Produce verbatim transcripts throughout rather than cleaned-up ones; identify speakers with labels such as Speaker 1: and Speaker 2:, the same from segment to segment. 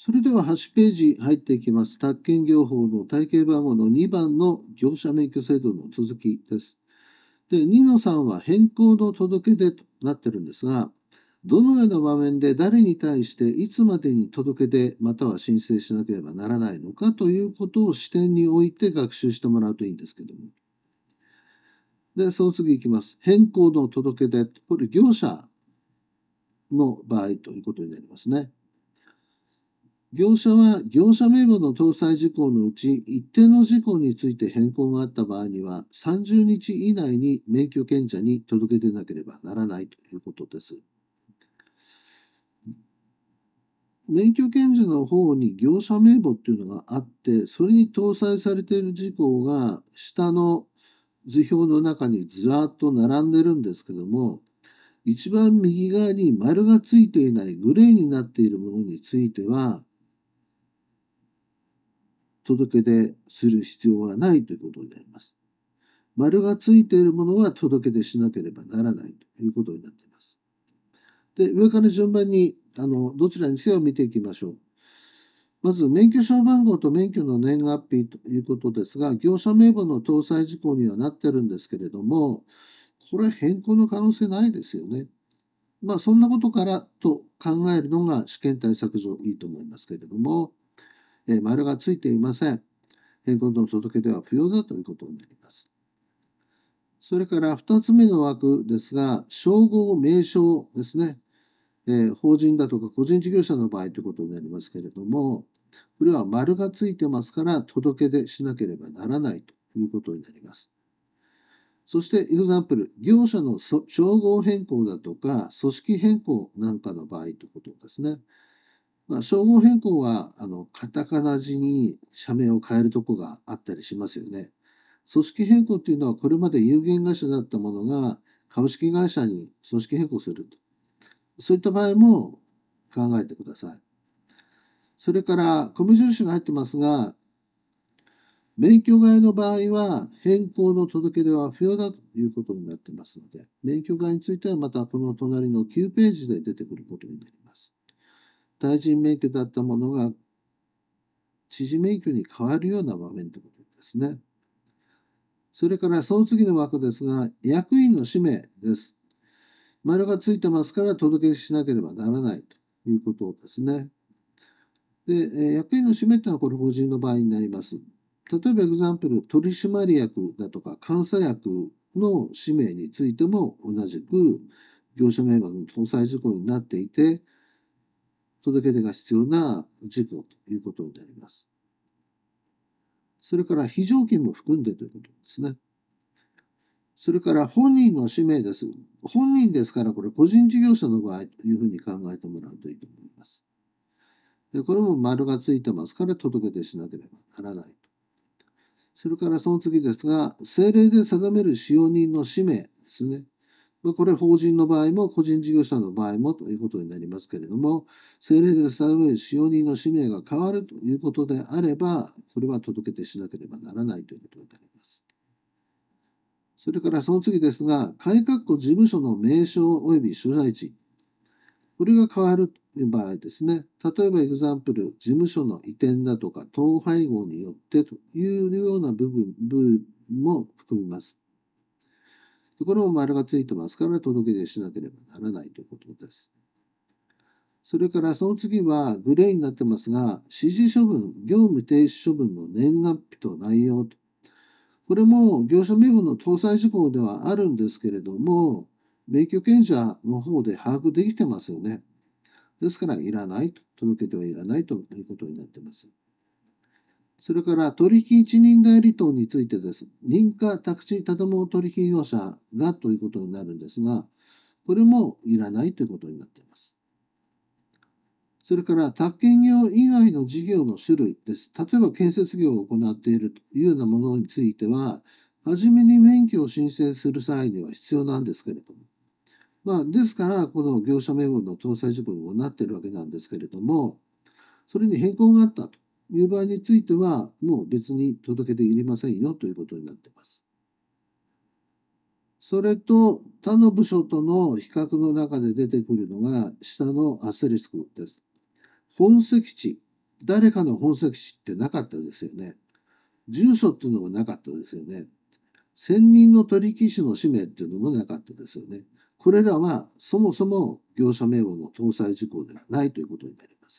Speaker 1: それでははちページ入っていきます。宅建業法の体系番号のにばんの業者免許制度の続きです。で、にのさんは変更の届け出となってるんですが、どのような場面で誰に対していつまでに届け出または申請しなければならないのかということを視点に置いて学習してもらうといいんですけども。で、その次いきます。変更の届け出。これ業者の場合ということになりますね。業者は業者名簿の搭載事項のうち一定の事項について変更があった場合にはさんじゅうにち以内に免許権者に届け出なければならないということです。免許権者の方に業者名簿っていうのがあって、それに搭載されている事項が下の図表の中にずらっと並んでるんですけども、一番右側に丸がついていないグレーになっているものについては、届け出する必要はないということになります。丸がついているものは届け出しなければならないということになっています。で、上から順番にあのどちらにせよ見ていきましょう。まず、免許証番号と免許の年月日ということですが、業者名簿の搭載事項にはなってるんですけれども、これは変更の可能性ないですよね。まあ、そんなことからと考えるのが試験対策上いいと思いますけれども、えー丸がついていません。変更の届け出は不要だということになります。それからふたつめの枠ですが、称号名称ですね。えー法人だとか個人事業者の場合ということになりますけれども、これは丸がついてますから届け出しなければならないということになります。そして、エグザンプル、業者の称号変更だとか、組織変更なんかの場合ということですね。まあ、称号変更は、あの、カタカナ字に社名を変えるとこがあったりしますよね。組織変更っていうのは、これまで有限会社だったものが株式会社に組織変更すると。そういった場合も考えてください。それから、米印が入ってますが、免許外の場合は変更の届け出は不要だということになってますので、免許外についてはまたこの隣のきゅうページで出てくることになります。対人免許だったものが知事免許に変わるような場面ということですね。それからその次の枠ですが、役員の氏名です。丸がついてますから届けしなければならないということですね。で、役員の氏名というのはこれ法人の場合になります。例えばエグザンプル、取締役だとか監査役の氏名についても同じく業者名簿の搭載事項になっていて、届け出が必要な事項ということになります。それから非常勤も含んでということですね。それから本人の氏名です。本人ですからこれ個人事業者の場合というふうに考えてもらうといいと思います。でこれも丸がついてますから届け出しなければならないと。それからその次ですが、政令で定める使用人の氏名ですね。これ法人の場合も個人事業者の場合もということになりますけれども、政令で定める使用人の氏名が変わるということであれば、これは届け出しなければならないということになります。それからその次ですが、改革事務所の名称及び所在地。これが変わるという場合ですね。例えばエグザンプル、事務所の移転だとか統廃合によってというような部分、部分も含みます。これも丸がついてますから届け出しなければならないということです。それからその次はグレーになってますが、指示処分、業務停止処分の年月日と内容と。これも業者名簿の搭載事項ではあるんですけれども、免許権者の方で把握できてますよね。ですから、いらないと、届けてはいらないということになっています。それから取引一人代理等についてです。認可宅地建物取引業者がということになるんですが、これもいらないということになっています。それから、宅建業以外の事業の種類です。例えば、建設業を行っているというようなものについては、はじめに免許を申請する際には必要なんですけれども。まあ、ですから、この業者名簿の搭載事項にもなっているわけなんですけれども、それに変更があったという場合については、もう別に届け出いりませんよということになっています。それと他の部署との比較の中で出てくるのが下のアステリスクです。本籍地誰かの本籍地ってなかったですよね。住所っていうのもなかったですよね。専任の取引士の氏名っていうのもなかったですよね。これらはそもそも業者名簿の搭載事項ではないということになります。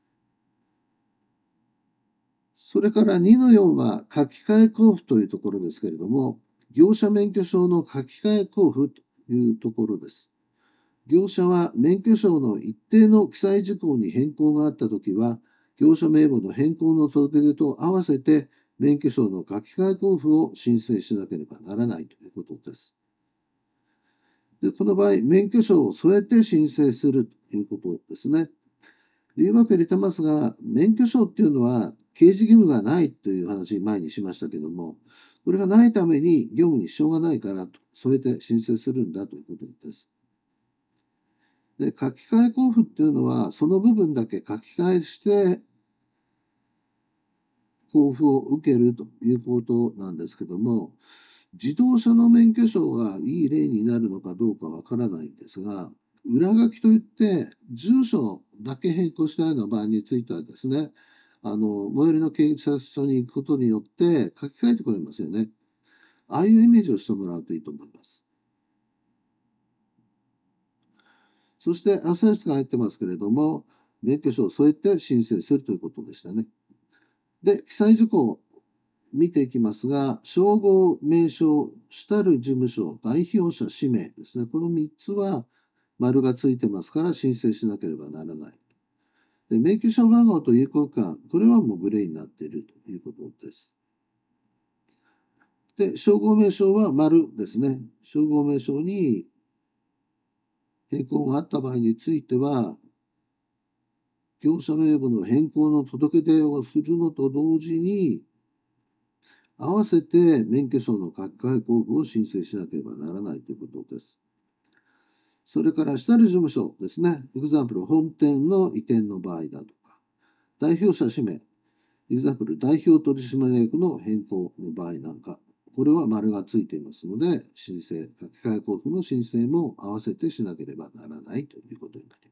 Speaker 1: それからにのよんは書き換え交付というところですけれども、業者免許証の書き換え交付というところです。業者は免許証の一定の記載事項に変更があったときは、業者名簿の変更の届け出と合わせて免許証の書き換え交付を申請しなければならないということです。で、この場合、免許証を添えて申請するということですね。理由わけ入れてますが、免許証っていうのは刑事義務がないという話前にしましたけども、これがないために業務に支障がないからと添えて申請するんだということです。で、書き換え交付っていうのは、その部分だけ書き換えして交付を受けるということなんですけども、自動車の免許証がいい例になるのかどうかわからないんですが、裏書きといって住所だけ変更したような場合についてはですね、あの、最寄りの警察署に行くことによって書き換えてくれますよね。ああいうイメージをしてもらうといいと思います。そして、アスレスが入ってますけれども、免許証を添えて申請するということでしたね。で、記載事項を見ていきますが、称号、名称、主たる事務所、代表者、氏名ですね。このみっつは丸がついてますから申請しなければならない。で、免許証番号と有効期間、これはもうグレーになっているということです。で、称号名称は丸ですね。称号名称に変更があった場合については、業者名簿の変更の届け出をするのと同時に、合わせて免許証の書き換え交付を申請しなければならないということです。それから主たる事務所ですね。エグザンプル本店の移転の場合だとか、代表者氏名、エグザンプル代表取締役の変更の場合なんか、これは丸がついていますので、申請、書き換え交付の申請も合わせてしなければならないということになります。